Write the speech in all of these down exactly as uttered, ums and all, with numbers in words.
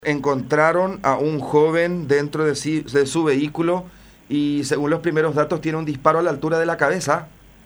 Encontraron a un joven dentro de, sí- de su vehículo y según los primeros datos tiene un disparo a la altura de la cabeza.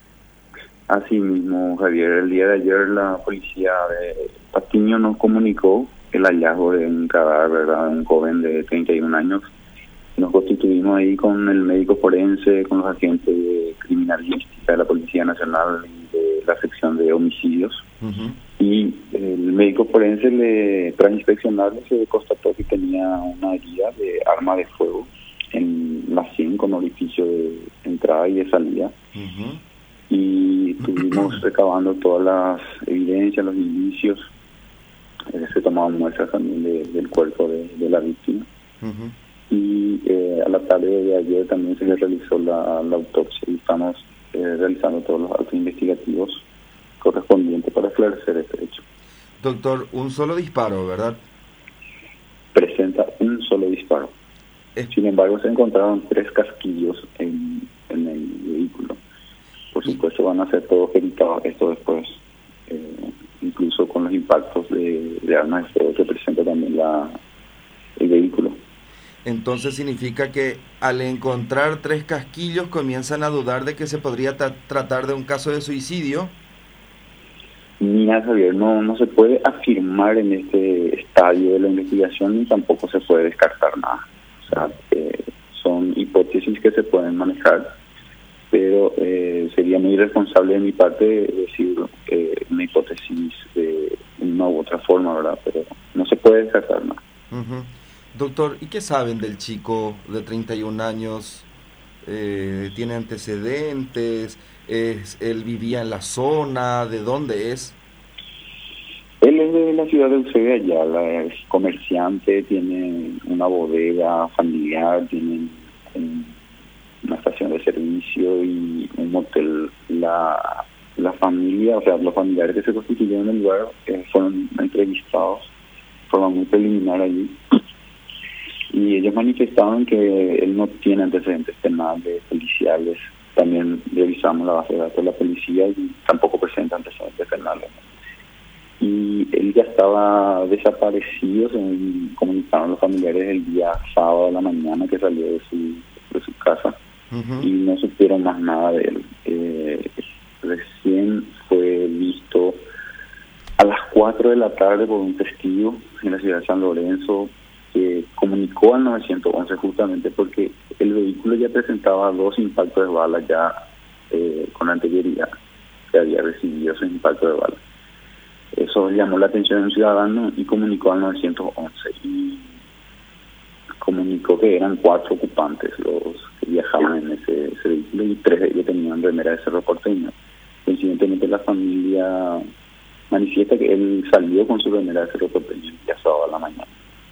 Así mismo, Javier, el día de ayer la policía de Patiño nos comunicó el hallazgo de un cadáver, ¿verdad?, de un joven de treinta y un años. Nos constituimos ahí con el médico forense, con los agentes de criminalística de la Policía Nacional y de la sección de homicidios. Uh-huh. Y el médico forense, le, tras inspeccionarle, se constató que tenía una herida de arma de fuego en la sien con orificio de entrada y de salida. Uh-huh. Y estuvimos recabando todas las evidencias, los indicios. Eh, se tomaban muestras también de, del cuerpo de, de la víctima. Uh-huh. Y eh, a la tarde de ayer también se le realizó la, la autopsia y estamos eh, realizando todos los actos investigativos correspondientes para esclarecer este hecho. Doctor, un solo disparo, ¿verdad? Presenta un solo disparo. Es- Sin embargo, se encontraron tres casquillos en, en el vehículo. Por supuesto, van a ser todos peritados esto después, eh, incluso con los impactos de, de armas de fuego que presenta también la, el vehículo. Entonces significa que al encontrar tres casquillos comienzan a dudar de que se podría tra- tratar de un caso de suicidio. Mira, Javier, no, no se puede afirmar en este estadio de la investigación ni tampoco se puede descartar nada. O sea, eh, son hipótesis que se pueden manejar, pero eh, sería muy irresponsable de mi parte decir eh, una hipótesis de una u otra forma, ¿verdad? Pero no se puede descartar nada. Uh-huh. Doctor, ¿y qué saben del chico de treinta y un años? Eh, ¿tiene antecedentes? Es, ¿Él vivía en la zona? ¿De dónde es? Él es de la ciudad de Eusebio Ayala, es comerciante, tiene una bodega familiar, tiene un, una estación de servicio y un motel. La, la familia, o sea, los familiares que se constituyeron en el lugar eh, fueron entrevistados de forma muy preliminar allí. Y ellos manifestaban que él no tiene antecedentes penales, policiales. También revisamos la base de datos de la policía y tampoco presenta antecedentes penales. Y él ya estaba desaparecido, según comunicaron los familiares, el día sábado a la mañana que salió de su, de su casa. Uh-huh. Y no supieron más nada de él. Eh, recién fue visto a las cuatro de la tarde por un testigo en la ciudad de San Lorenzo, que comunicó al nueve once justamente porque el vehículo ya presentaba dos impactos de bala ya eh, con anterioridad, que había recibido esos impactos de bala. Eso llamó la atención de un ciudadano y comunicó al nueve once y comunicó que eran cuatro ocupantes los que viajaban en ese, ese vehículo y tres de ellos tenían remera de Cerro Porteño. Coincidentemente, la familia manifiesta que él salió con su remera de Cerro Porteño el día sábado a la mañana.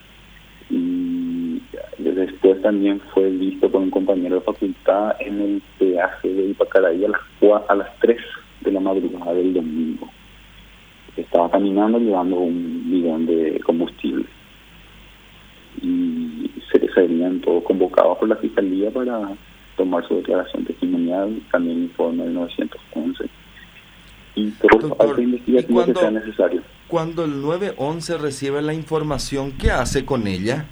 Y después también fue visto por un compañero de facultad en el peaje de Ipacaraí a las, a las tres de la madrugada del domingo. Estaba caminando llevando un bidón de combustible. Y se serían todos convocados por la Fiscalía para tomar su declaración testimonial, también informe del nueve once. Y todos los actos investigativos que sea necesario. Cuando el nueve once recibe la información, ¿qué hace con ella?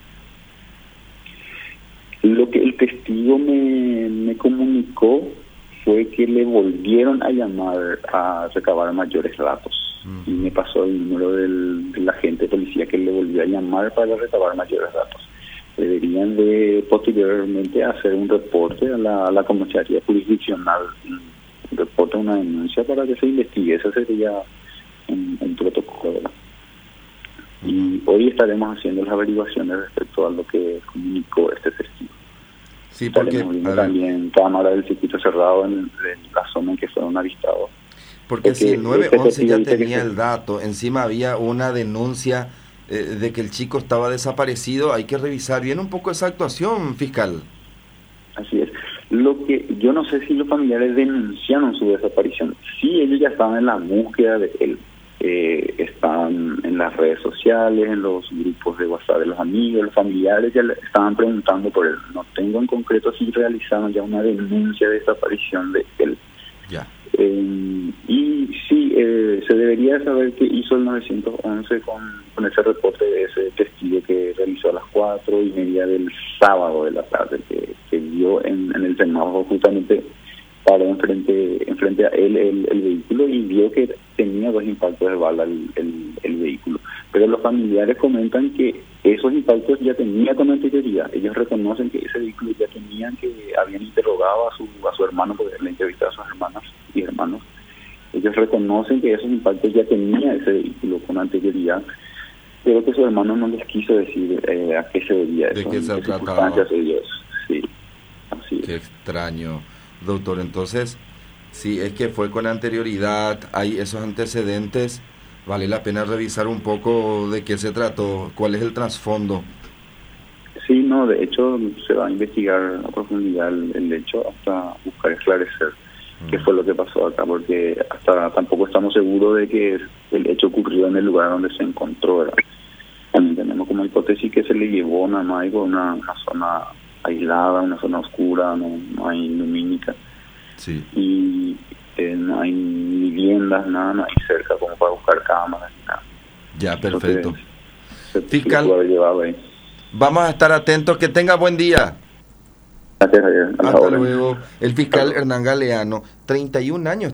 Lo que el testigo me, me comunicó fue que le volvieron a llamar a recabar mayores datos. Uh-huh. Y me pasó el número del, del agente de policía que le volvió a llamar para recabar mayores datos. Deberían de posteriormente hacer un reporte a la, a la comisaría jurisdiccional, un reporte, una denuncia para que se investigue. Ese sería un, un protocolo, ¿verdad? Uh-huh. Y hoy estaremos haciendo las averiguaciones respecto a lo que comunicó este testigo. Sí, porque estaremos viendo también cámara del circuito cerrado en, en la zona en que fueron avistados. Porque, porque si el nueve once ya tenía se... el dato, encima había una denuncia eh, de que el chico estaba desaparecido, hay que revisar bien un poco esa actuación, fiscal. Así es. Lo que yo no sé si los familiares denunciaron su desaparición. Sí, ellos ya estaban en la búsqueda de él. Eh, estaban en las redes sociales, en los grupos de WhatsApp de los amigos, los familiares ya le estaban preguntando por él. No tengo en concreto si realizaron ya una denuncia de desaparición de él. Ya. Eh, y sí, eh, se debería saber qué hizo el nueve once con, con ese reporte de ese testigo que realizó a las cuatro y media del sábado de la tarde, que, que vio en, en el semáforo justamente paró enfrente, enfrente a él el, el vehículo y vio que tenía dos impactos de bala el, el, el vehículo. Pero los familiares comentan que esos impactos ya tenía con anterioridad. Ellos reconocen que ese vehículo ya tenían, que habían interrogado a su a su hermano, porque le entrevistado a sus hermanas y hermanos. Ellos reconocen que esos impactos ya tenía ese vehículo con anterioridad, pero que su hermano no les quiso decir eh, a qué se debía eso. ¿De qué se qué trataba? circunstancias ellos, sí, así es. Qué extraño, doctor. Entonces, si es que fue con anterioridad, hay esos antecedentes, vale la pena revisar un poco de qué se trató, cuál es el trasfondo. Sí, no, de hecho se va a investigar a profundidad el, el hecho hasta buscar esclarecer mm. qué fue lo que pasó acá, porque hasta tampoco estamos seguros de que el hecho ocurrió en el lugar donde se encontró, ¿verdad? También tenemos como hipótesis que se le llevó nada más por una, una zona aislada, una zona oscura, no, no hay lumínica. Sí. Y eh, no hay viviendas, nada, no hay cerca como para buscar cámaras ni nada. Ya, perfecto. Entonces, se, Fiscal, se llevado ahí. Vamos a estar atentos. Que tenga buen día. Gracias, Javier. Hasta luego. El fiscal Hernán Galeano, treinta y un años.